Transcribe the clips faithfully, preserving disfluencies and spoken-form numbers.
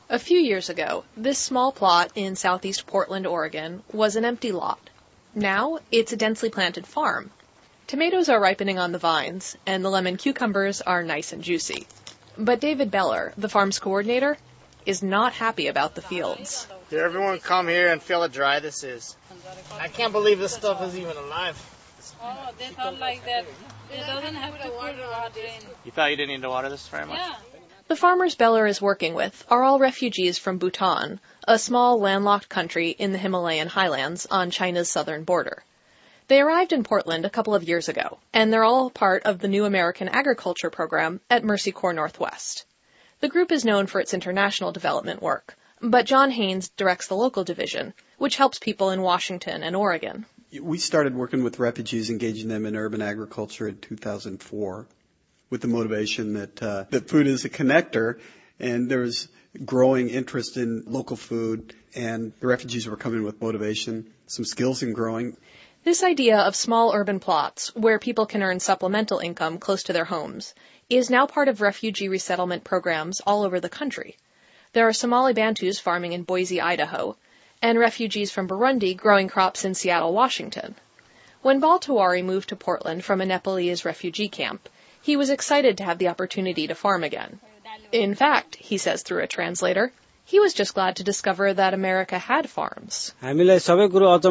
A few years ago, this small plot in southeast Portland, Oregon, was an empty lot. Now, it's a densely planted farm. Tomatoes are ripening on the vines, and the lemon cucumbers are nice and juicy. But David Beller, the farm's coordinator, is not happy about the fields. Did everyone come here and feel how dry this is? I can't believe this stuff is even alive. Oh, they thought like that. It doesn't have to put water in. You thought you didn't need to water this very much? Yeah. The farmers Beller is working with are all refugees from Bhutan, a small landlocked country in the Himalayan highlands on China's southern border. They arrived in Portland a couple of years ago, and they're all part of the new American Agriculture Program at Mercy Corps Northwest. The group is known for its international development work, but John Haynes directs the local division, which helps people in Washington and Oregon. We started working with refugees, engaging them in urban agriculture in two thousand four. With the motivation that uh, that food is a connector, and there's growing interest in local food, and the refugees were coming with motivation, some skills in growing. This idea of small urban plots where people can earn supplemental income close to their homes is now part of refugee resettlement programs all over the country. There are Somali Bantus farming in Boise, Idaho, and refugees from Burundi growing crops in Seattle, Washington. When Bal Tawari moved to Portland from a Nepalese refugee camp, he was excited to have the opportunity to farm again. In fact, he says through a translator, he was just glad to discover that America had farms. He said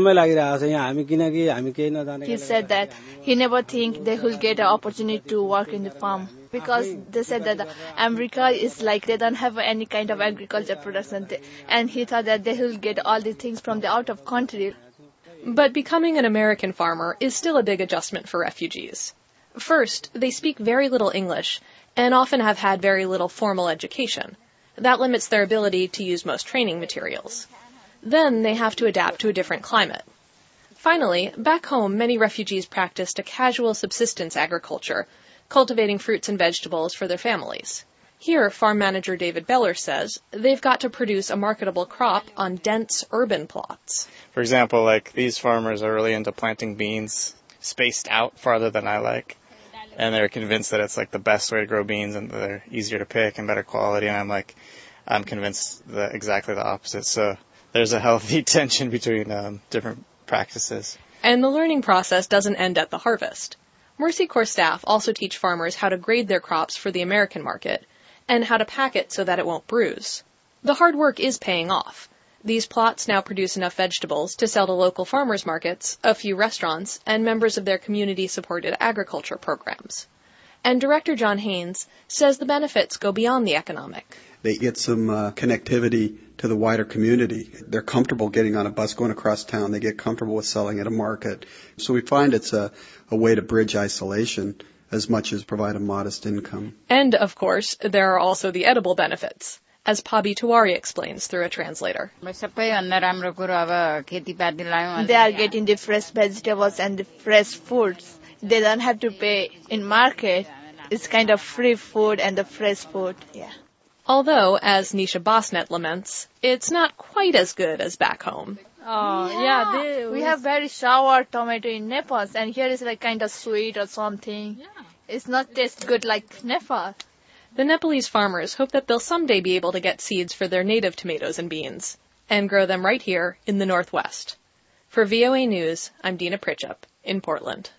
that he never think they will get an opportunity to work in the farm because they said that America is like they don't have any kind of agriculture production, and he thought that they will get all the things from the out of country. But becoming an American farmer is still a big adjustment for refugees. First, they speak very little English and often have had very little formal education. That limits their ability to use most training materials. Then they have to adapt to a different climate. Finally, back home, many refugees practiced a casual subsistence agriculture, cultivating fruits and vegetables for their families. Here, farm manager David Beller says they've got to produce a marketable crop on dense urban plots. For example, like these farmers are really into planting beans spaced out farther than I like. And they're convinced that it's like the best way to grow beans and they're easier to pick and better quality. And I'm like, I'm convinced that exactly the opposite. So there's a healthy tension between um, different practices. And the learning process doesn't end at the harvest. Mercy Corps staff also teach farmers how to grade their crops for the American market and how to pack it so that it won't bruise. The hard work is paying off. These plots now produce enough vegetables to sell to local farmers markets, a few restaurants, and members of their community-supported agriculture programs. And Director John Haynes says the benefits go beyond the economic. They get some uh, connectivity to the wider community. They're comfortable getting on a bus going across town. They get comfortable with selling at a market. So we find it's a, a way to bridge isolation as much as provide a modest income. And, of course, there are also the edible benefits, as Pabi Tawari explains through a translator. They are getting the fresh vegetables and the fresh foods. They don't have to pay in market. It's kind of free food and the fresh food, yeah. Although, as Nisha Bosnet laments, it's not quite as good as back home. Oh, yeah, yeah they, we have very sour tomato in Nepal, and here is like kind of sweet or something. Yeah. It's not taste good like Nepal. The Nepalese farmers hope that they'll someday be able to get seeds for their native tomatoes and beans and grow them right here in the Northwest. For V O A News, I'm Dina Pritchup in Portland.